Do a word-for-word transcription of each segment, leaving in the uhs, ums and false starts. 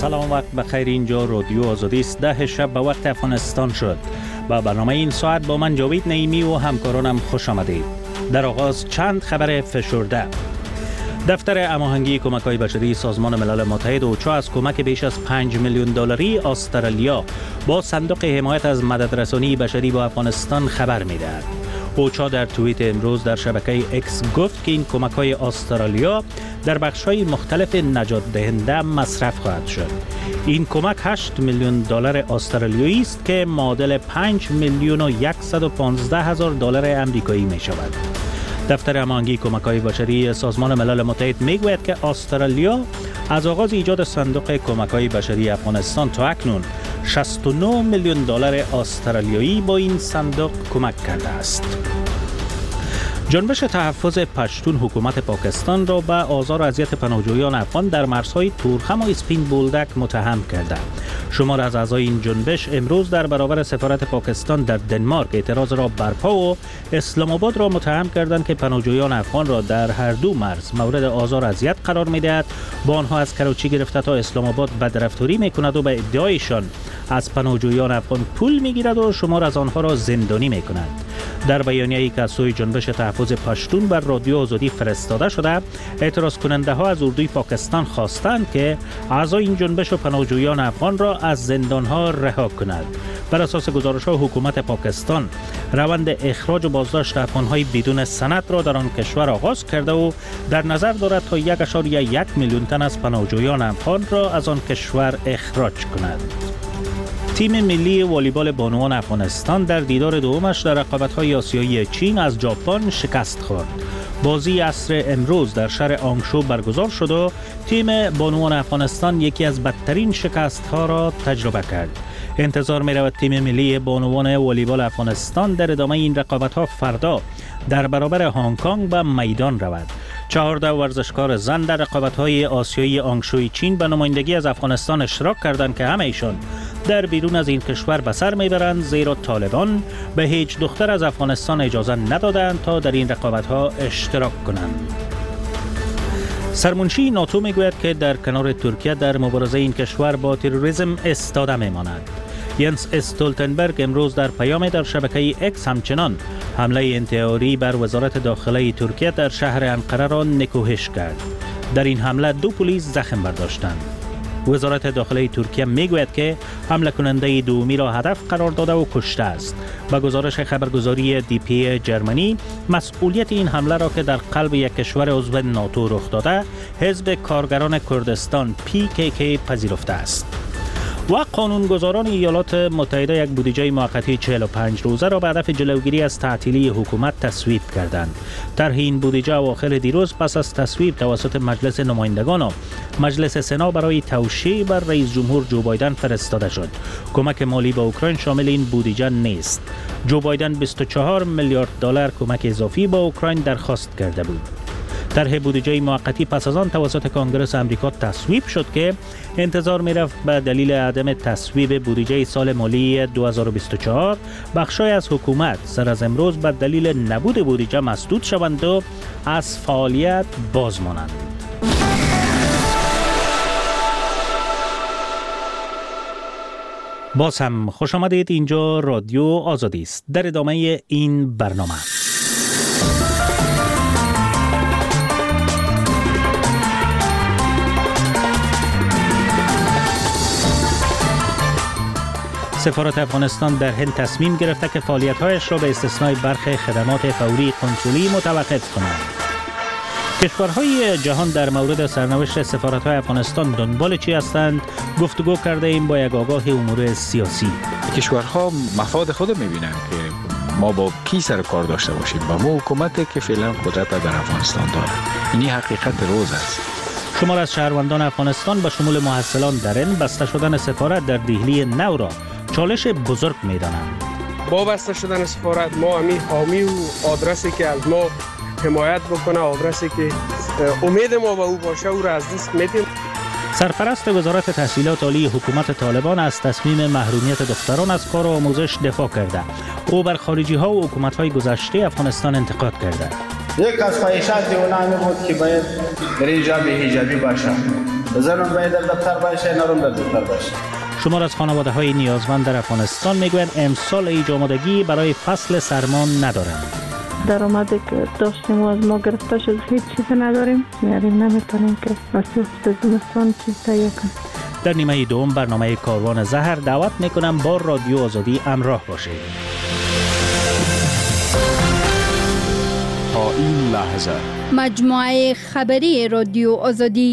سلام، وقت بخیر. اینجا رادیو آزادی است. ده شب به وقت افغانستان شد. با برنامه این ساعت با من جاوید نعیمی و همکارانم خوش آمدید. در آغاز چند خبر فشرده. دفتر هماهنگی کمک‌های بشری سازمان ملل متحد اوچا از کمک بیش از پنج میلیون دلاری استرالیا با صندوق حمایت از مددرسانی بشری با افغانستان خبر می‌دهد. اوچا در توییت امروز در شبکه اکس گفت که این کمک‌های استرالیا در بخش‌های مختلف نجات دهنده مصرف خواهد شد. این کمک هشت میلیون دلار استرالیایی است که معادل پنج میلیون و صد و پانزده هزار دلار آمریکایی می‌شود. دفتر هماهنگی کمک‌های بشری سازمان ملل متحد می‌گوید که استرالیا از آغاز ایجاد صندوق کمک‌های بشری افغانستان تا اکنون شصت و نه میلیون دلار استرالیایی با این صندوق کمک کرده است. جنبش تحفظ پشتون حکومت پاکستان را به آزار و اذیت پناهجویان افغان در مرزهای تورخم و اسپین بولدک متهم کرده. شمار از اعضای این جنبش امروز در برابر سفارت پاکستان در دنمارک اعتراض را برپا و اسلام آباد را متهم کردند که پناهجویان افغان را در هر دو مرز مورد آزار و اذیت قرار می‌دهد، با آنها از کراچی گرفته تا اسلام آباد بدرفتاری می‌کند و به ادعایشان از پناهجویان افغان پول می‌گیرد و شمار از آنها را زندانی می‌کند. در بیانیه‌ای که از سوی جنبش تحفظ پشتون بر رادیو آزادی فرستاده شده، اعتراض کننده ها از اردوی پاکستان خواستند که اعضای این جنبش و پناهجویان افغان را از زندان‌ها رها کند. بر اساس گزارش‌ها حکومت پاکستان روند اخراج و بازداشت افغان‌های بدون سند را در آن کشور آغاز کرده و در نظر دارد تا یک اشاریه یک میلیون تن از پناهجویان افغان را از آن کشور اخراج کند. تیم ملی والیبال بانوان افغانستان در دیدار دومش در رقابت‌های آسیایی چین از ژاپن شکست خورد. بازی عصر امروز در شهر آنگشو برگزار شد و تیم بانوان افغانستان یکی از بدترین شکست‌ها را تجربه کرد. انتظار می‌رود تیم ملی بانوان والیبال افغانستان در ادامه این رقابت‌ها فردا در برابر هنگ کنگ به میدان رود. چهارده ورزشکار زن در رقابت‌های آسیایی آنگشوی چین به نمایندگی از افغانستان اشتراک کردند که همه ایشان در بیرون از این کشور به سر میبرند، زیرا طالبان به هیچ دختر از افغانستان اجازه ندادند تا در این رقابت‌ها اشتراک کنند. سرمنشی ناتو میگوید که در کنار ترکیه در مبارزه این کشور با تروریسم ایستاده میماند. ینس استولتنبرگ امروز در پیام در شبکه اکس همچنان حمله انتحاری بر وزارت داخله ترکیه در شهر انقره را نکوهش کرد. در این حمله دو پلیس زخم برداشتند. وزارت داخله ترکیه میگوید که حمله کننده دومی را هدف قرار داده و کشته است. با گزارش خبرگزاری دی پی جرمنی، مسئولیت این حمله را که در قلب یک کشور عضو ناتو رخ داده، حزب کارگران کردستان پی کی کی پذیرفته است. و قانونگذاران ایالات متحده یک بودجه موقتی چهل و پنج روزه را به هدف جلوگیری از تعطیلی حکومت تصویب کردند. طرح این بودجه اواخر دیروز پس از تصویب توسط مجلس نمایندگان و مجلس سنا برای توشیح بر رئیس جمهور جو بایدن فرستاده شد. کمک مالی به اوکراین شامل این بودجه نیست. جو بایدن بیست و چهار میلیارد دلار کمک اضافی به اوکراین درخواست کرده بود. طرح بودجه موقتی پس از آن توسط کنگره آمریکا تصویب شد که انتظار می‌رفت به دلیل عدم تصویب بودجه سال مالی دو هزار و بیست و چهار بخشای از حکومت سر از امروز به دلیل نبود بودجه مسدود شوند و از فعالیت باز مانند. باز هم خوش آمدید. اینجا رادیو آزادی است. در ادامه این برنامه سفارت افغانستان در هند تصمیم گرفته که فعالیت‌هایش را به استثنای برخی خدمات فوری کنسولی متوقف کند. کشورهای جهان در مورد سرنوشت سفارت‌های افغانستان دنبال چی هستند؟ گفتگو کرده ایم با یک آگاه امور سیاسی. کشورها مفاد خود می‌بینند که ما با کی سر کار داشته باشیم، با ما حکومتی که فعلا قدرت در افغانستان دارد. این حقیقت روز است. شمار از شهروندان افغانستان به شمول محصلان در هند بسته شدن سفارت در دهلی نو را چالش بزرگ می‌دانند. با بسته شدن سفارت ما همین حامی و آدرسی که از ما حمایت بکنه، آدرسی که امید ما به او باشه، او را از دست میدیم. سرپرست وزارت تحصیلات عالی حکومت طالبان از تصمیم محرومیت دختران از کار و آموزش دفاع کرده. او بر خارجی ها و حکومت های گذشته افغانستان انتقاد کرده. یک از خواهشات اونا می بود که باید در اینجا به حجابی باشه. زنم باید در دفتر باشه، نرم در دفتر باشه. شمار از خانواده های نیازمند در افغانستان میگویند امسال ایج آمادگی برای فصل سرما ندارند. درآمدی که داشتیم و از ما گرفته شد هیچ چیزی نداریم، یعنی نمیتونیم که مسئول زمستان چیز تهیه کنیم. در نیمه دوم برنامه کاروان زهر دعوت میکنم با رادیو آزادی همراه باشید. تا این لحظه مجموعه خبری رادیو آزادی.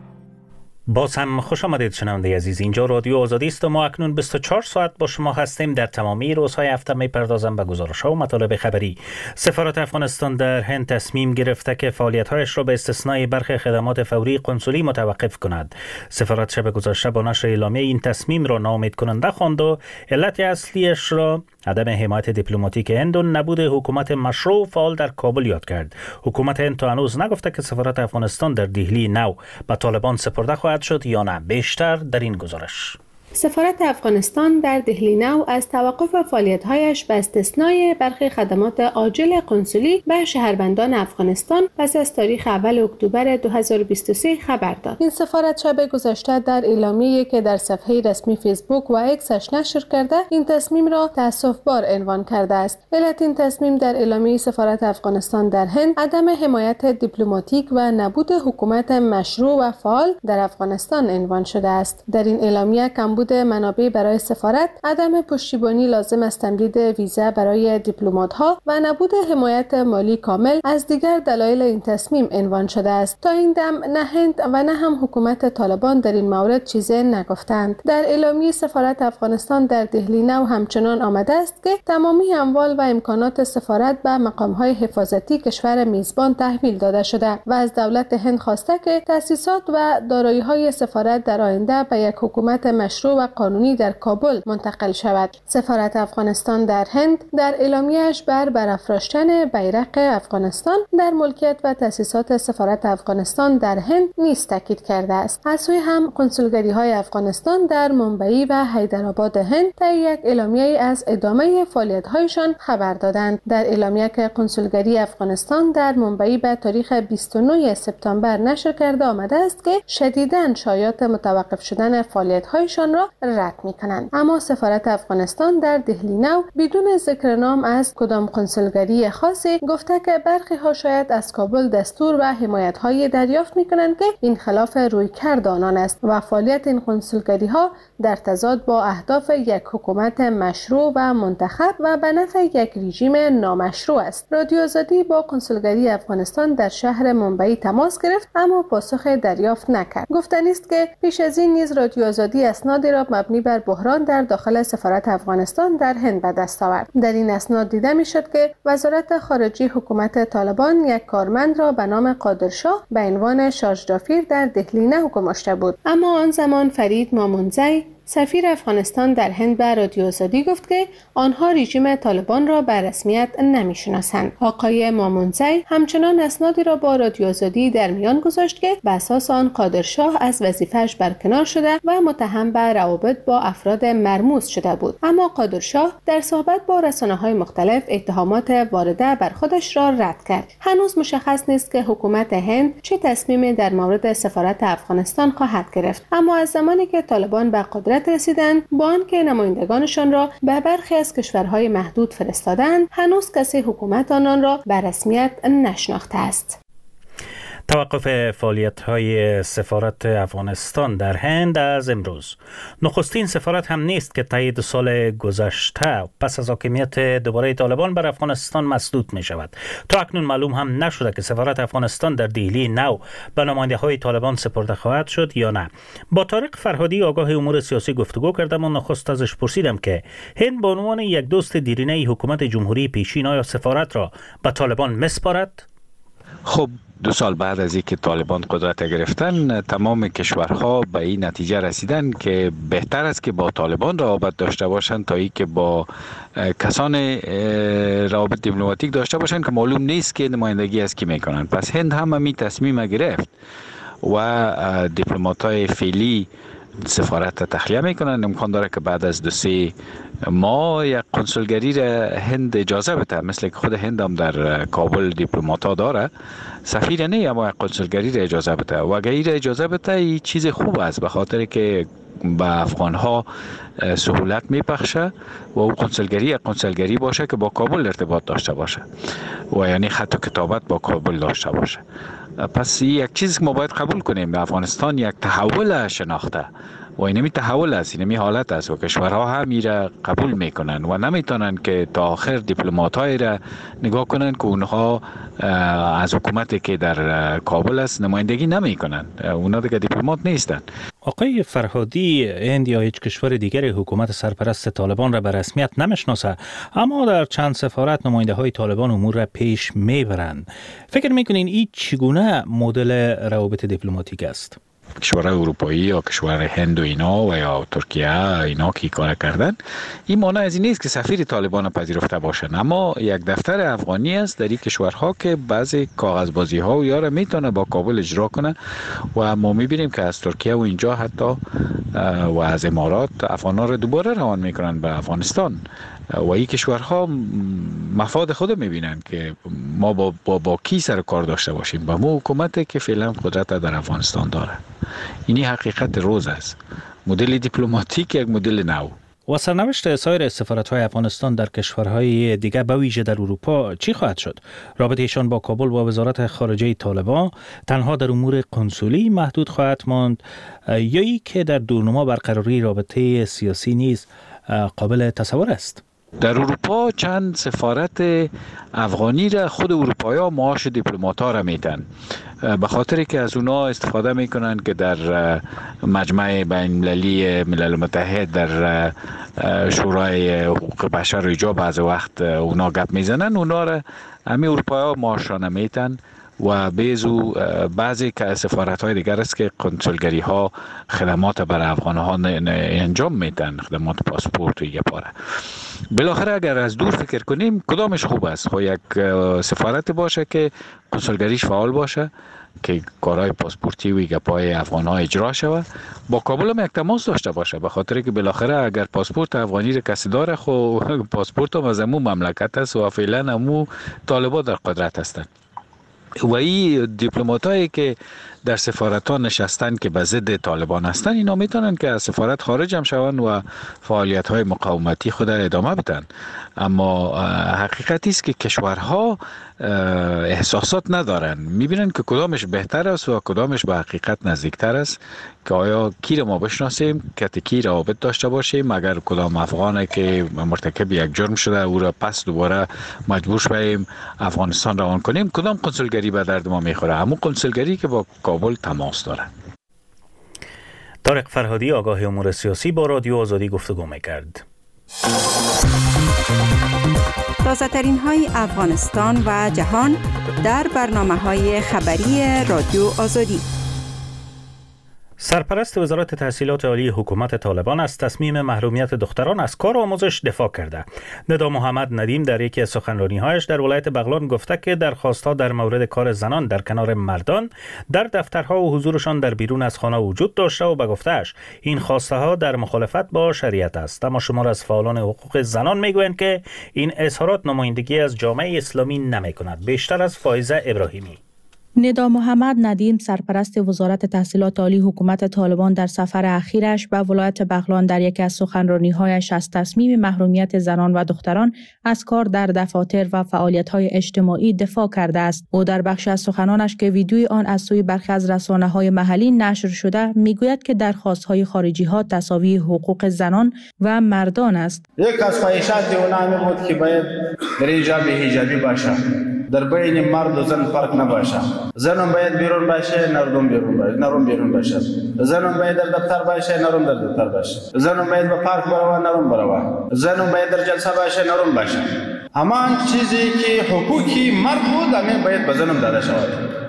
باز هم خوش آمدید شنونده عزیز. اینجا رادیو آزادی است و ما اکنون بیست و چهار ساعت با شما هستیم. در تمامی روزهای هفته میپردازم به گزارش‌ها و مطالب خبری. سفارت افغانستان در هند تصمیم گرفته که فعالیت‌هایش را به استثنای برخی خدمات فوری قنسولی متوقف کند. سفارت شب گذشته با نشر اعلامیه این تصمیم را ناامید کننده خواند و علت اصلیش را عدم حمایت دیپلماتیک هند و نبود حکومت مشروع فعال در کابل یاد کرد. حکومت هند تا هنوز نگفته که سفارت افغانستان در دهلی نو به طالبان سپرده خواهد شد یا نه. بیشتر در این گزارش. سفارت افغانستان در دهلی نو از توقف فعالیت‌هایش به استثنای برخی خدمات عاجل قنسولی به شهروندان افغانستان پس از تاریخ اول اکتبر دو هزار و بیست و سه خبر داد. این سفارت شب گذشته در اعلامیه‌ای که در صفحه رسمی فیسبوک و اکسش نشر کرده این تصمیم را تأسف‌بار عنوان کرده است. علت این تصمیم در اعلامیه سفارت افغانستان در هند عدم حمایت دیپلماتیک و نبود حکومت مشروع و فعال در افغانستان عنوان شده است. در این اعلامیه کمبود منابع برای سفارت، عدم پشتیبانی لازم از تمدید ویزا برای دیپلمات‌ها و نبود حمایت مالی کامل از دیگر دلایل این تصمیم عنوان شده است. تا این دم نه هند و نه هم حکومت طالبان در این مورد چیزی نگفتند. در اعلامیه سفارت افغانستان در دهلی نو همچنان آمده است که تمامی اموال و امکانات سفارت به مقام‌های حفاظتی کشور میزبان تحویل داده شده و از دولت هند خواسته که تأسیسات و دارایی‌های سفارت در آینده به یک حکومت مشروع و قانونی در کابل منتقل شود. سفارت افغانستان در هند در اعلامیه‌اش بر برافراشتن بیرق افغانستان در ملکیت و تأسیسات سفارت افغانستان در هند نیز تاکید کرده است. از سوی هم کنسولگری‌های افغانستان در ممبئی و حیدرآباد هند طی یک اعلامیه از ادامه فعالیت‌هایشان خبر دادند. در اعلامیه که کنسولگری افغانستان در ممبئی به تاریخ بیست و نه سپتامبر نشر کرده آمده است که شدیداً شایعات متوقف شدن فعالیت‌هایشان را رد می‌کنند. اما سفارت افغانستان در دهلی نو بدون ذکر نام از کدام کنسولگری خاصی گفته که برخی ها شاید از کابل دستور و حمایت‌های دریافت می‌کنند که این خلاف رویکرد آنان است و فعالیت این کنسولگری‌ها در تضاد با اهداف یک حکومت مشروع و منتخب و به نفع یک رژیم نامشروع است. رادیو آزادی با کنسولگری افغانستان در شهر ممبئی تماس گرفت اما پاسخ دریافت نکرد. گفتنی است که پیش از این نیز رادیو آزادی اسنادی را مبنی بر بحران در داخل سفارت افغانستان در هند به دست آورد. در این اسناد دیده میشد که وزارت خارجه حکومت طالبان یک کارمند را به نام قادرشاه به عنوان شارژدافیر در دهلی نو گماشته بود. اما آن زمان فرید مامونزی سفیر افغانستان در هند به رادیو آزادی گفت که آنها رژیم طالبان را به رسمیت نمی‌شناسند. آقای مامونزی همچنان اسنادی را با رادیو آزادی در میان گذاشت که به اساس آن قادرشاه از وظیفه‌اش برکنار شده و متهم به روابط با افراد مرموز شده بود. اما قادرشاه در صحبت با رسانه‌های مختلف اتهامات وارده بر خودش را رد کرد. هنوز مشخص نیست که حکومت هند چه تصمیمی در مورد سفارت افغانستان خواهد گرفت. اما از زمانی که طالبان به قدرت رسیدند با آنکه نمایندگانشان را به برخی از کشورهای محدود فرستادند، هنوز کسی حکومت آنان را به رسمیت نشناخته است. توقف فعالیت‌های سفارت افغانستان در هند از امروز. نخستین سفارت هم نیست که طی دو سال گذشته پس از حاکمیت دوباره طالبان بر افغانستان مسدود می شود. تا اکنون معلوم هم نشده که سفارت افغانستان در دهلی نو به نماینده‌های طالبان سپرده خواهد شد یا نه. با طارق فرهادی آگاه امور سیاسی گفتگو کردم و نخست ازش پرسیدم که هند به عنوان یک دوست دیرینه حکومت جمهوری پیشین آیا سفارت را به طالبان میسپارد؟ خب دو سال بعد از اینکه طالبان قدرت گرفتن، تمام کشورها به این نتیجه رسیدن که بهتر است که با طالبان روابط داشته باشند تا اینکه با کسان روابط دیپلماتیک داشته باشند که معلوم نیست که نمایندگی از کی میکنند. پس هند هم همین تصمیم گرفت و دیپلمات‌های فعلی سفارت تخلیه میکنن. امکان داره که بعد از دو سه ماه یک کنسولگری را هند اجازه بده، مثل که خود هند هم در کابل دیپلمات‌ها داره، سفیر نه اما یک کنسولگری را اجازه بده و اگر این را اجازه بده این چیز خوب است، به خاطر که با افغان ها سهولت میبخشه و او کنسولگری یک کنسولگری باشه که با کابل ارتباط داشته باشه و یعنی خط و کتابت با کابل داشته باشه. پس یک چیزی که ما باید قبول کنیم، افغانستان یک تحول شناخته و اینمی تحول است، اینمی حالت است و کشورها هم ایره قبول میکنن و نمیتونن که تا آخر دیپلمات‌های را نگاه کنن که اونها از حکومتی که در کابل است نمایندگی نمیکنن، اونها دیگه دیپلمات نیستن. آقای فرهادی، هند یا هیچ کشور دیگری حکومت سرپرست طالبان را به رسمیت نمیشناسه، اما در چند سفارت نماینده های طالبان امور را پیش میبرند. فکر میکنین این چگونه مدل روابط دیپلماتیک است؟ کشور اروپایی یا کشور هند و اینا و یا ترکیه اینا که کار کردن، این معنی از این نیست که سفیر طالبان پذیرفته باشن، اما یک دفتر افغانی است در این کشورها که بعضی کاغذبازی ها و یاره میتونه با کابل اجرا کنه و ما میبینیم که از ترکیه و اینجا حتی و از امارات افغان‌ها را دوباره روان میکنن به افغانستان و این کشورها مفاد خود میبینن که ما با, با, با کی سر کار داشته باشیم، با مو حکومتی که فعلا قدرت در افغانستان داره. اینی حقیقت روز است. مدل دیپلماتیک یک مدل نو. و سرنوشت سایر سفارت‌های افغانستان در کشورهای دیگر به ویژه در اروپا چی خواهد شد؟ رابطه‌شان با کابل و وزارت خارجه طالبان تنها در امور کنسولی محدود خواهد ماند یا ای که در دورنما برقراری رابطه سیاسی نیز قابل تصور است؟ در اروپا چند سفارت افغانی را خود اروپایی‌ها معاش دیپلمات‌ها را میتن، به خاطر که از اونا استفاده میکنن که در مجمع بین‌المللی ملل متحد، در شورای حقوق بشر و ایجا بعض وقت اونا گپ میزنن، اونا را همین اروپایی‌ها معاش را نمیتن و بیزو بعضی که سفارت های دیگر است که کنسولگری ها خدمات برای افغان ها انجام میدن، خدمات پاسپورت و یه پاره. بالاخره اگر از دور فکر کنیم کدامش خوب است؟ خب یک سفارت باشه که کنسولگریش فعال باشه که کارهای پاسپورتی و گپای افغان ها اجرا شود، با کابل هم یک تماس داشته باشه، به خاطر که بالاخره اگر پاسپورت افغانی را کسی داره خب پاسپورت هم از امو مملکت است و فعلا امو طالبان در قدرت هستند. و این دیپلماتایی که در سفارت ها نشستن که به ضد طالبان هستن، اینا میتونن که از سفارت خارج هم شون و فعالیت های مقاومتی خود ادامه بدن. اما حقیقتی است که کشورها احساسات ندارن، میبینن که کدامش بهتر است و کدامش به حقیقت نزدیکتر است، که آیا کی را ما بشناسیم، که کی روابط داشته باشیم، اگر کدام افغانه که مرتکب یک جرم شده او را پس دوباره مجبور شویم افغانستان روان کنیم، کدام کنسولگری به درد ما میخوره؟ همون کنسولگری که با کابل تماس داره. طارق فرهادی، آگاه امور سیاسی، با رادیو آزادی گفتگو میکرد. تازه ترین های افغانستان و جهان در برنامه های خبری رادیو آزادی. سرپرست وزارت تحصیلات عالی حکومت طالبان از تصمیم محرومیت دختران از کار آموزش دفاع کرده. ندا محمد ندیم در یکی از سخنرانی‌هایش در ولایت بغلان گفته که درخواست‌ها در مورد کار زنان در کنار مردان در دفترها و حضورشان در بیرون از خانه وجود داشته و به گفته‌اش این خواسته‌ها در مخالفت با شریعت است. اما شمار از فعالان حقوق زنان میگویند که این اظهارات نمایندگی از جامعه اسلامی نمی‌کند. بیشتر از فائزه ابراهیمی. ندا محمد ندیم، سرپرست وزارت تحصیلات عالی حکومت طالبان، در سفر اخیرش به ولایت بغلان در یکی از سخنرانی‌هایش از تصمیم محرومیت زنان و دختران از کار در دفاتر و فعالیت‌های اجتماعی دفاع کرده است. او در بخش از سخنانش که ویدیوی آن از سوی برخی از رسانه‌های محلی نشر شده میگوید که درخواست‌های خارجی‌ها تساوی حقوق زنان و مردان است. یک از خواهشات اونها بود که باید در حجاب حجابی باشه، در بین مرد و زن فرق نباشه. زنم باید بیرون باشه، مردم بیرون باشه، نرم بیرون باشه. زنم باید در دفتر باشه، نرم در دفتر باشه. زنم باید به پارک بروه، نرم بروه. زنم باید در جلسه باشه، نرم باشه. همان چیزی که حقوقی مرد بود همین باید به زنم داده شود.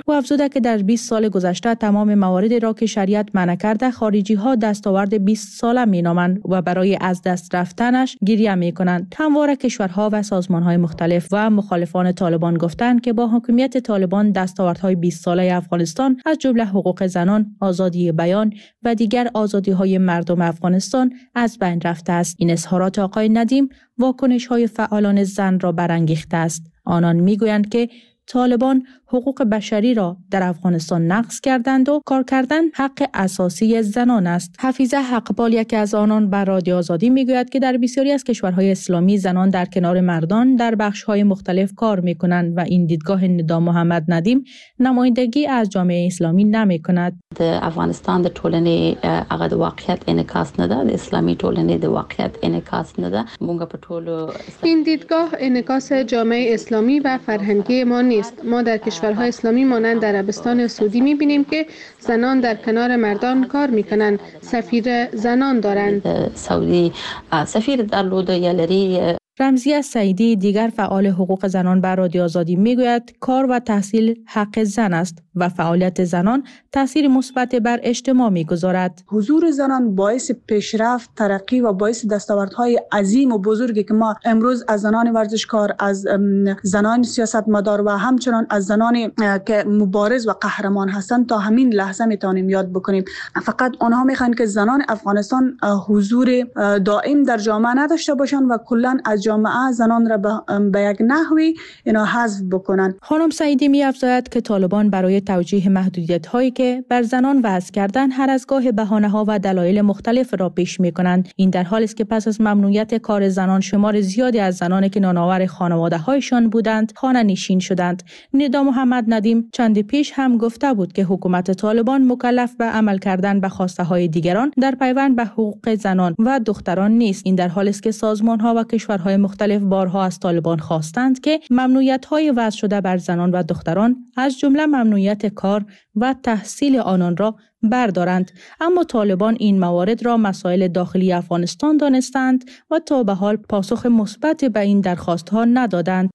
او افزوده که در بیست سال گذشته تمام مواردی را که شریعت منع کرده خارجی ها دستاورد بیست ساله مینامند و برای از دست رفتنش گریه میکنند. همواره کشورها و سازمان های مختلف و مخالفان طالبان گفتند که با حکومت طالبان دستاوردهای بیست ساله افغانستان از جمله حقوق زنان، آزادی بیان و دیگر آزادی های مردم افغانستان از بین رفته است. این اظهارات آقای ندیم واکنش های فعالان زن را برانگیخته است. آنان میگویند که طالبان حقوق بشری را در افغانستان نقض کردند و کار کردن حق اساسی زنان است. حفیظه حقپال یکی از آنان بر رادیو آزادی میگوید که در بسیاری از کشورهای اسلامی زنان در کنار مردان در بخش‌های مختلف کار می‌کنند و این دیدگاه ندا محمد ندیم نمایندگی از جامعه اسلامی نمی‌کند. د افغانستان د ټولنې هغه د واقعیت انعکاس نه ده، د اسلامي ټولنې د واقعیت انعکاس نه ده. موږ په ټولو این دیدگاه انعکاس جامعه اسلامی و فرهنگی ما نیست. ما در کشورهای اسلامی مانند عربستان سعودی می‌بینیم که زنان در کنار مردان کار می‌کنند. سفیر زنان دارند. سعودی سفیر درلوده یا لري. رمزیه سعیدی دیگر فعال حقوق زنان بر رادیو آزادی میگوید کار و تحصیل حق زن است و فعالیت زنان تاثیر مثبت بر اجتماع میگذارد. حضور زنان باعث پیشرفت، ترقی و باعث دستاوردهای عظیم و بزرگی که ما امروز از زنان ورزشکار، از زنان سیاستمدار و همچنان از زنان که مبارز و قهرمان هستند تا همین لحظه میتونیم یاد بکنیم. فقط آنها میخوان که زنان افغانستان حضور دائم در جامعه نداشته باشند و کلا از جامعه زنان را به یک نحوی اینا حذف بکنن. خانم سعیدی می افزاید که طالبان برای توجیه محدودیت هایی که بر زنان وضع کردن هر از گاه بهانه ها و دلایل مختلف را پیش می کنند. این در حالی است که پس از ممنوعیت کار زنان شمار زیادی از زنانی که نانآور خانواده هایشان بودند خانه نشین شدند. ندا محمد ندیم چند پیش هم گفته بود که حکومت طالبان مکلف به عمل کردن به خواسته های دیگران در پیوند به حقوق زنان و دختران نیست. این در حالی است که سازمان ها و کشورهای مختلف بارها از طالبان خواستند که ممنوعیت‌های وضع شده بر زنان و دختران از جمله ممنوعیت کار و تحصیل آنان را بردارند، اما طالبان این موارد را مسائل داخلی افغانستان دانستند و تا به حال پاسخ مثبت به این درخواست‌ها ندادند.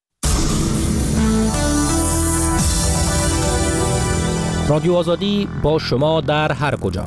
رادیو آزادی با شما در هر کجا.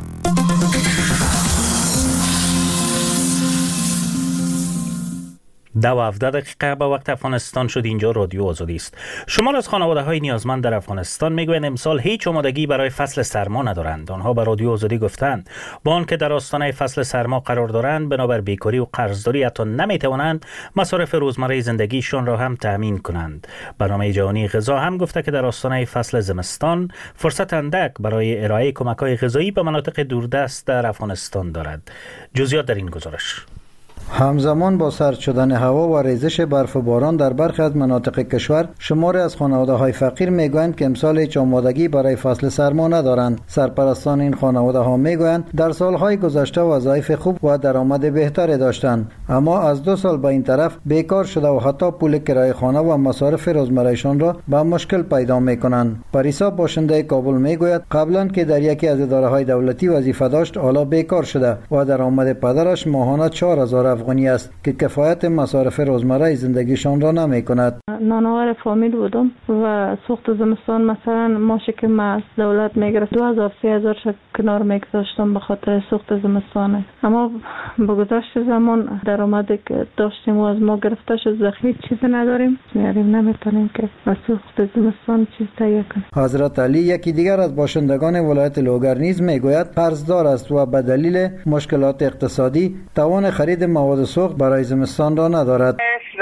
دو و هفده دقیقه به وقت افغانستان شد. اینجا رادیو آزادی است. شمار از خانواده های نیازمند در افغانستان میگویند امسال هیچ آمادگی برای فصل سرما ندارند. آنها به رادیو آزادی گفتند با آنکه در آستانه فصل سرما قرار دارند بنابر بیکاری و قرضداری حتی نمیتوانند مصارف روزمره زندگیشان را هم تامین کنند. برنامه جهانی غذا هم گفته که در آستانه فصل زمستان فرصت اندک برای ارائه کمک‌های غذایی به مناطق دوردست در افغانستان دارد. جزئیات در این گزارش. همزمان با سرد شدن هوا و ریزش برف و باران در برخی از مناطق کشور شماری از خانواده‌های فقیر میگویند که امسال هیچ آمادگی برای فصل سرما ندارند. سرپرستان این خانواده‌ها میگویند در سالهای گذشته وظایف خوب و درآمد بهتری داشتند، اما از دو سال به این طرف بیکار شده و حتی پول کرایه خانه و مصارف روزمرهشان را به مشکل پیدا میکنند. پریسا باشنده کابل میگوید قبلا که در یکی از اداره‌های دولتی وظیفه داشت حالا بیکار شده و درآمد پدرش ماهانه چهار هزار افغانی است که کفایت مصارف روزمره زندگیشان را نمی کند. نانآور فامیل بودم و سوخت زمستان مثلا ماشه که ما از دولت میگرفت دو هزار سه هزار کنار میگذاشتم به خاطر سوخت زمستانه، اما با گذشت زمان درآمدی که داشتیم و از ما گرفته شد زخمی چیزی نداریم، میاریم نمیتونیم که از سوخت زمستان چیز تهیه کنیم. حضرت علی یکی دیگر از باشندگان ولایت لوگر نیز میگوید قرضدار است و به دلیل مشکلات اقتصادی توان خرید مواد سوخت برای زمستان را ندارد.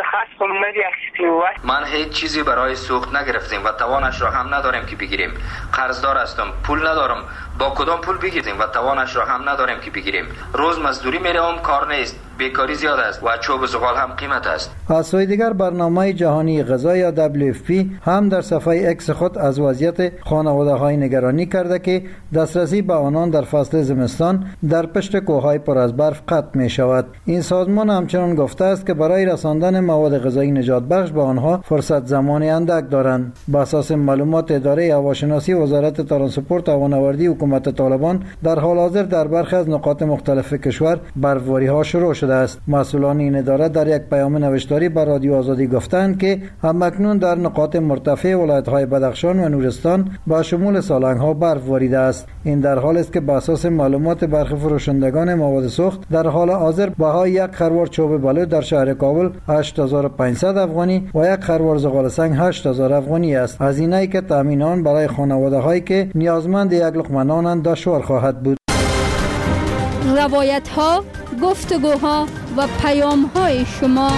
من هیچ چیزی برای سوخت نگرفتیم و توانش را هم نداریم که بگیریم. قرضدار هستم، پول ندارم. با کدام پول بگیریم و توانش را هم نداریم که بگیریم. روز مزدوری میروم، کار نیست، بیکاری زیاد است و چوب زغال هم قیمت است. از سوی دیگر برنامه جهانی غذا یا دبلیو اف پی هم در صفحه اکس خود از وضعیت خانواده‌های نگرانی کرده که دسترسی به آنان در فصل زمستان در پشت کوههای پر از برف قطع می شود. این سازمان همچنان گفته است که برای رساندن مواد غذایی نجات بخش به آنها فرصت زمانی اندک دارند. بر اساس معلومات اداره هواشناسی وزارت ترانسپورت و هوانوردی حکومت طالبان در حال حاضر در برخی از نقاط مختلف کشور برفباری‌ها شروع شده شده است. مسئولان این اداره در یک پیام نوشتاری به رادیو آزادی گفتند که همکنون در نقاط مرتفع ولایت‌های بدخشان و نورستان با شمول سالنگ‌ها برف باریده است. این در حالی است که بر اساس معلومات برخی فروشندگان مواد سوخت در حال حاضر بهای یک خروار چوب بلوط در شهر کابل هشت هزار و پانصد افغانی و یک خروار زغال سنگ هشت هزار افغانی است. هزینه‌ای که تامین آن برای خانواده‌هایی که نیازمند یک لقمه نانند دشوار خواهد بود. روایت‌ها، گفتگوها و پیام‌های شما.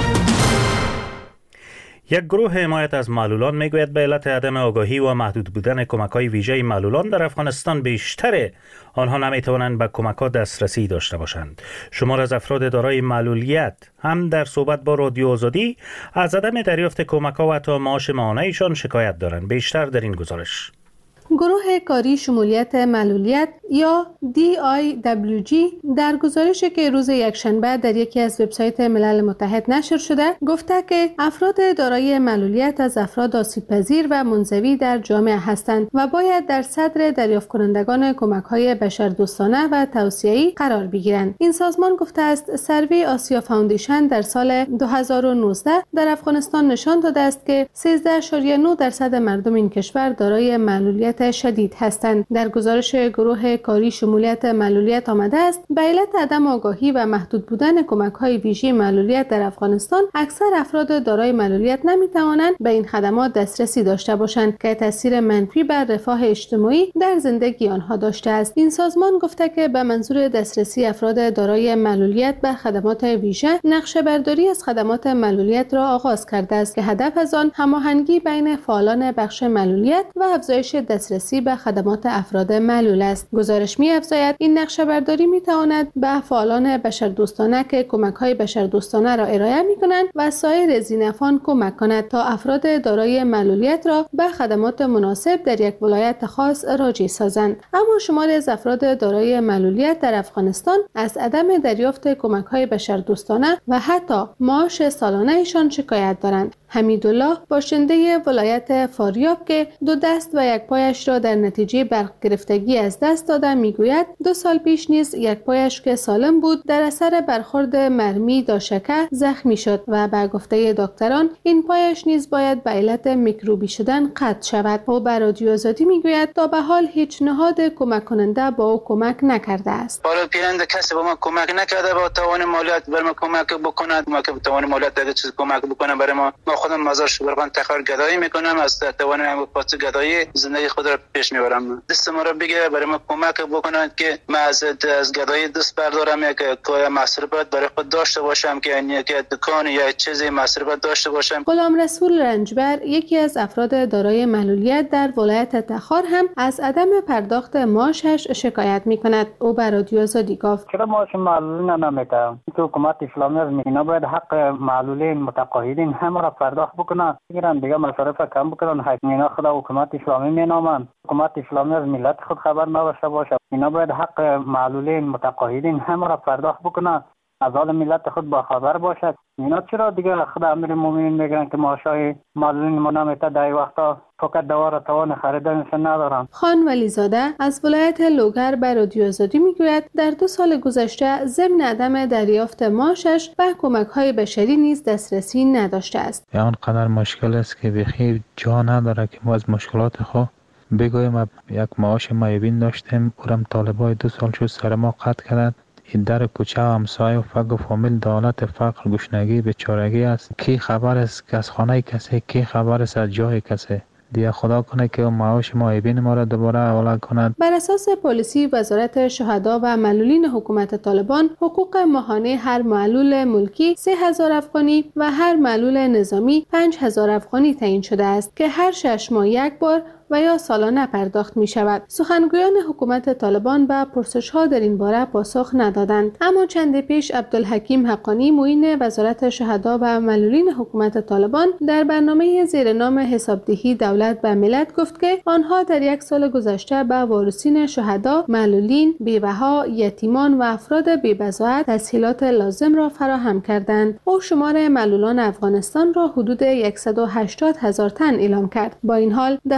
یک گروه حمایت از معلولان میگوید به علت عدم آگاهی و محدود بودن کمک‌های ویژه معلولان در افغانستان بیشتر آنها نمیتوانند به کمک‌ها دسترسی داشته باشند. شمار از افراد دارای معلولیت هم در صحبت با رادیو آزادی از عدم دریافت کمک‌ها و حتی معاش ماهانه‌ایشان شکایت دارند. بیشتر در این گزارش. گروه کاری شمولیت معلولیت یا دی آی دبلیو جی در گزارشی که روز یکشنبه در یکی از وبسایت ملل متحد نشر شده گفته که افراد دارای معلولیت از افراد آسیب‌پذیر و منزوی در جامعه هستند و باید در صدر دریافت کنندگان کمک‌های بشردوستانه و توسعه‌ای قرار بگیرند. این سازمان گفته است سروی آسیا فاوندیشن در سال دو هزار و نوزده در افغانستان نشان داده است که سیزده ممیز نه درصد مردم این کشور دارای معلولیت شدید هستند. در گزارش گروه کاری شمولیت معلولیت آمده است به علت عدم آگاهی و محدود بودن کمک‌های ویژه معلولیت در افغانستان اکثر افراد دارای معلولیت نمی‌توانند به این خدمات دسترسی داشته باشند که تاثیر منفی بر رفاه اجتماعی در زندگی آنها داشته است. این سازمان گفته که به منظور دسترسی افراد دارای معلولیت به خدمات ویژه نقشه برداری از خدمات معلولیت را آغاز کرده است که هدف از آن هماهنگی بین فعالان بخش معلولیت و افزایش دسترسی به خدمات افراد معلول است. گزارش می‌افزاید این نقشه برداری می‌تواند به فعالان بشردوستانه که کمک‌های بشردوستانه را ارائه می‌کنند و سایر ذی‌نفعان کمک کند تا افراد دارای معلولیت را به خدمات مناسب در یک ولایت خاص راجع سازند. اما شماری از افراد دارای معلولیت در افغانستان از عدم دریافت کمک‌های بشردوستانه و حتی معاش سالانه‌شان شکایت دارند. حمیدالله باشنده ولایت فاریاب که دو دست و یک پایش را در نتیجه برق گرفتگی از دست داده میگوید دو سال پیش نیز یک پایش که سالم بود در اثر برخورد مرمی داشکه زخمی شد و به گفته دکتران این پایش نیز باید به علت میکروبی شدن قطع شود. او به رادیو آزادی میگوید تا به حال هیچ نهاد کمک کننده با او کمک نکرده است. حالا پیرنده کسی با ما کمک نکرده با توان مالیات بر ما کمک بکند ما که توان مالیات اگه چیز کمک بکنه برای ما ما خودم مزار شبرغان تخار گدایی میکنم از توان هم پاس گدایی زندگی خود را پیش میبرم. دست ما را بگیره برای ما کمک بکنند که ما از از گدایی دست بردارم یک کار مصرفات برای خود داشته باشم که یک دکان یا چیزی مصرفات داشته باشم. غلام رسول رنجبر یکی از افراد دارای معلولیت در ولایت تخار هم از عدم پرداخت معاشش شکایت میکند. او به رادیو آزادی گفت چرا معاش معلولین نمیده؟ تو حکومت اسلامی از مینا باید حق معلولین متقاعدین هم را پرداخت بکنن بگیرن دیگه مصارف کم بکنن. حق مینا خدا حکومت اسلامی مینامند. حکومت اسلامی از ملت خود خبر نداشته باشه. اینا باید حق معلولین متقاعدین هم را پرداخت بکنن از حال ملت خود با خبر باشد. اینا چرا دیگه خدا امیرالمومنین میگن که معاشای معلولین ما نمیته در وقتا فقط دوار توان خریدنش ندارن. خان ولیزاده از ولایت لوگر به رادیو آزادی میگوید در دو سال گذشته ضمن عدم دریافت معاشش به کمک‌های بشری نیز دسترسی نداشته است. آن قدر مشکل است که بخیر جا نداره که ما از مشکلات خود بگویم. یک معاش معیبین داشتیم اورم طالبای دو سال شد سر ما قطع کرد. این در کوچه و همسایه و فقر و فامیل دولت فقر گشنگی بیچارگی است. کی خبر است که از خانه کسی، کی خبر است از جای کسی. دیگه خدا کنه که معاش معیبین ما را دوباره حواله کند. بر اساس پالیسی وزارت شهدا و معلولین حکومت طالبان حقوق ماهانه هر معلول ملکی سه هزار افغانی و هر معلول نظامی پنج هزار افغانی تعیین شده است که هر شش ماه یک بار و یا سالانه پرداخت می شود. سخنگویان حکومت طالبان به پرسش ها در این باره پاسخ ندادند. اما چند پیش عبدالحکیم حقانی معین وزارت شهدا و معلولین حکومت طالبان در برنامه زیر نام حسابدهی دولت به ملت گفت که آنها در یک سال گذشته به وارثین شهدا، معلولین، بیوه‌ها، یتیمان و افراد بی‌بضاعت تسهیلات لازم را فراهم کردند. او شمار معلولان افغانستان را حدود صد و هشتاد هزار تن اعلام کرد. با این حال دفتر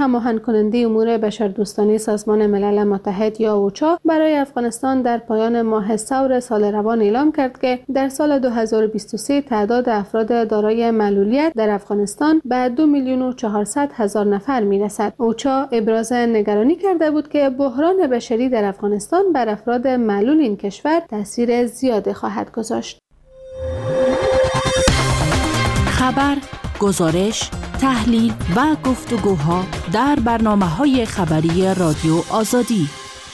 هماهنگ کننده امور بشردوستانه سازمان ملل متحد یا اوچا برای افغانستان در پایان ماه ثور سال روان اعلام کرد که در سال دو هزار و بیست و سه تعداد افراد دارای معلولیت در افغانستان به دو میلیون و چهارصد هزار نفر میرسد. اوچا ابراز نگرانی کرده بود که بحران بشری در افغانستان بر افراد معلول این کشور تاثیر زیادی خواهد گذاشت. خبر، گزارش، تحلیل و گفتگوها در برنامه‌های خبری رادیو آزادی.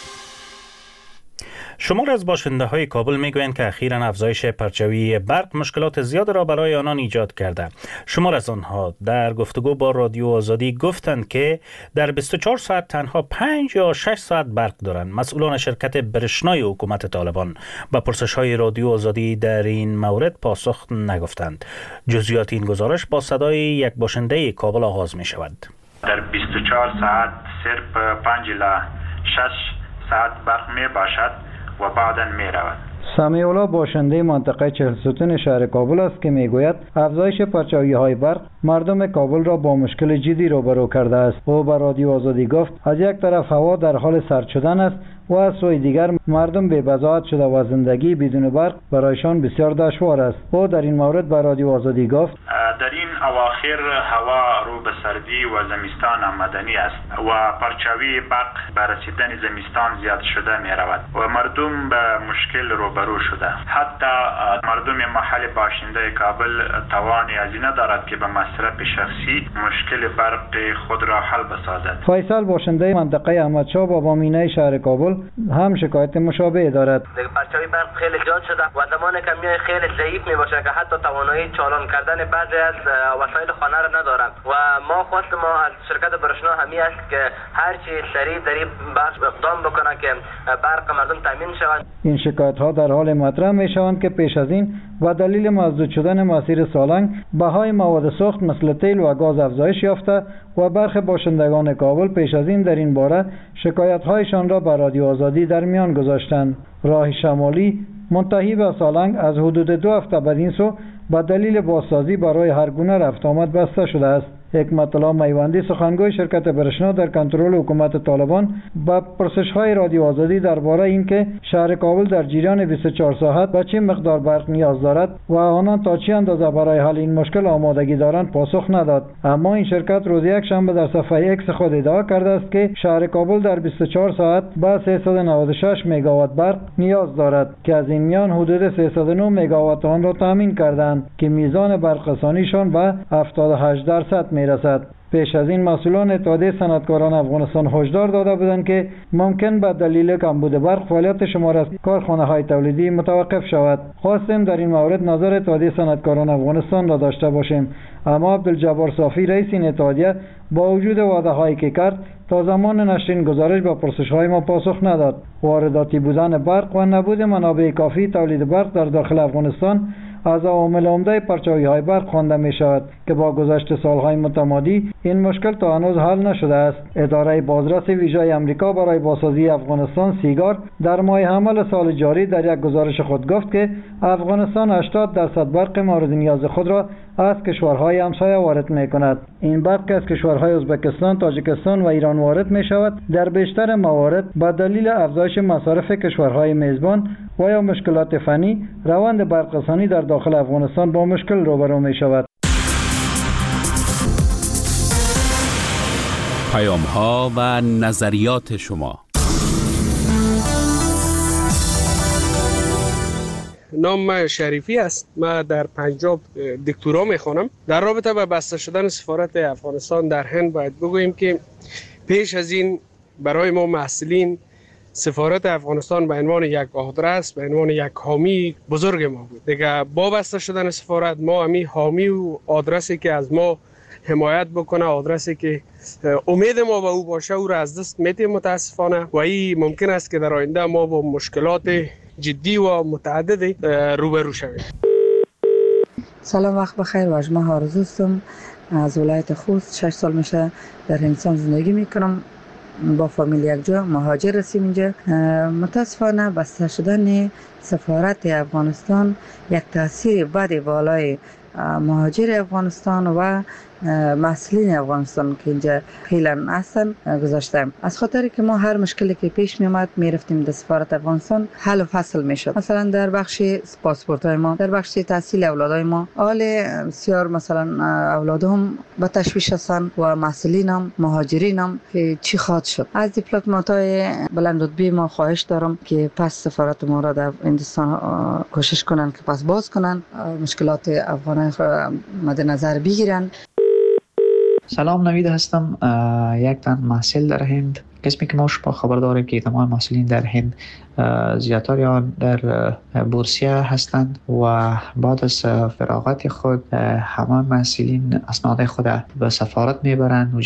شمار از باشنده های کابل میگویند که اخیراً افزایش پرچاوی برق مشکلات زیاد را برای آنان ایجاد کرده. شمار از آنها در گفتگو با رادیو آزادی گفتند که در بیست و چهار ساعت تنها پنج یا شش ساعت برق دارند. مسئولان شرکت برشنای حکومت طالبان با پرسش های رادیو آزادی در این مورد پاسخ نگفتند. جزئیات این گزارش با صدای یک باشنده کابل آغاز می شود. در بیست و چهار ساعت صرف پنج الی شش ساعت برق می باشد و بعداً می رود. سمیع الله باشنده منطقه چهل ستون شهر کابل است که میگوید افزایش پرچاوی های برق مردم کابل را با مشکل جدی روبرو کرده است. او به رادیو آزادی گفت از یک طرف هوا در حال سرد شدن است و از سوی دیگر مردم بی بضاعت شده و زندگی بدون برق برایشان بسیار دشوار است. او در این مورد به رادیو آزادی گفت در این اواخر هوا رو به سردی و زمستان آمدنی است و پرچاوی برق به رسیدن زمستان زیاد شده می رود و مردم به مشکل روبرو شده. حتی مردم محل باشنده کابل توانی هزینه دارد که به مصرف شخصی مشکل برق خود را حل بسازد. فیصل باشنده منطقه احمدشاه بابامینه شهر کابل هم شکایت مشابه دارد. پرچاوی برق خیلی زیاد شده و زمان کمی خیلی ضعیف می باشه که حتی توانایی چالان کردن بعضی از وسایل خانه را ندارند و ما خواست ما از شرکت برشنا همی است که هر چی سریع در این بحث اقدام بکنه که برق مردم تامین شود. این شکایت ها در حال مطرح می شوند که پیش از این و دلیل مسدود شدن مسیر سالنگ بهای مواد سوخت مثل تیل و گاز افزایش یافته و برخی باشندگان کابل پیش از این در این باره شکایت هایشان را به رادیو آزادی در میان گذاشتند. راه شمالی منتهی به سالنگ از حدود دو هفته بدین سو به دلیل بازسازی برای هر گونه رفت آمد بسته شده است. حکمت الله میوندی سخنگوی شرکت برشنا در کنترل حکومت طالبان با پرسش‌های رادیو آزادی درباره اینکه شهر کابل در جریان بیست و چهار ساعت به چه مقدار برق نیاز دارد و آنان تا چه اندازه برای حل این مشکل آمادگی دارند پاسخ نداد. اما این شرکت روز یک شنبه در صفحه اکس خود ادعا کرده است که شهر کابل در بیست و چهار ساعت به سیصد و نود و شش مگاوات برق نیاز دارد که از این میان حدود سیصد و نه مگاوات آن را تامین کردند که میزان برق‌رسانیشان به هفتاد و هشت درصد میرسد. پیش از این مسئولان اتحادیه صنعتکاران افغانستان هشدار داده بودند که ممکن به دلیل کمبود برق فعالیت شمار از کارخانه‌های تولیدی متوقف شود. خواستیم در این مورد نظر اتحادیه صنعتکاران افغانستان را داشته باشیم، اما عبدالجبار صافی رئیس این اتحادیه با وجود وعده‌هایی که کرد تا زمان نشر گزارش با پرسش‌های ما پاسخ نداد. وارداتی بودن برق و نبود منابع کافی تولید برق در داخل افغانستان از عوامل عمده پرچاوی‌های برق خوانده می‌شود که با گذشت سال‌های متمادی این مشکل تا هنوز حل نشده است. اداره بازرس ویژه آمریکا برای بازسازی افغانستان سیگار در ماه حمل سال جاری در یک گزارش خود گفت که افغانستان هشتاد درصد برق مورد نیاز خود را از کشورهای همسایه وارد می‌کند. این برق از کشورهای ازبکستان، تاجیکستان و ایران وارد می‌شود. در بیشتر موارد با دلیل افزایش مصارف کشورهای میزبان و یا مشکلات فنی روند برق‌رسانی در داخل افغانستان با مشکل روبرو می‌شود. پیام‌ها و نظریات شما. نام من شریفی است. من در پنجاب دکترا میخوانم. در رابطه با بسته شدن سفارت افغانستان در هند باید بگوییم که پیش از این برای ما محصلین سفارت افغانستان به عنوان یک آدرس، به عنوان یک حامی بزرگ ما بود. دیگه با بسته شدن سفارت ما همین حامی و آدرسی که از ما حمایت بکنه، آدرسی که امید ما به او باشه، او را از دست میدیم متاسفانه و این ممکن است که در آینده ما با مشکلات جدی و متعددی روبرو شویم. سلام، وقت بخیر. واجمه آرزو هستم از ولایت خوست. شش سال میشه در هندوستان زندگی میکنم. با فامیل یک جا مهاجر رسیم اینجا. متاسفانه بسته شدن سفارت افغانستان یک تاثیر بد بالای مهاجر افغانستان و محصولین افغانستان که اینجا خیلی هستن گذاشتیم، از خاطری که ما هر مشکلی که پیش می اومد می رفتیم در سفارت افغانستان حل و فصل می شد. مثلا در بخش پاسپورت های ما، در بخش تحصیل اولادای ما، حال بسیار مثلا اولادهم به تشویش هستن و محصولین هم مهاجرین هم که چی خواهد شد. از دیپلمات های بلند رتبه ما خواهش دارم که پس سفارت ما را در هندوستان کوشش کنن که پس باز کنن، مشکلات افغانان را مد نظر بگیرن. سلام، نوید هستم، یک تن محصول در هند. قسمی که ما شما خبر داریم که تمام محصولین در هند زیادتر یا در بورسیه هستند و بعد از فراغت خود همه محصولین اسناد خود به سفارت میبرند و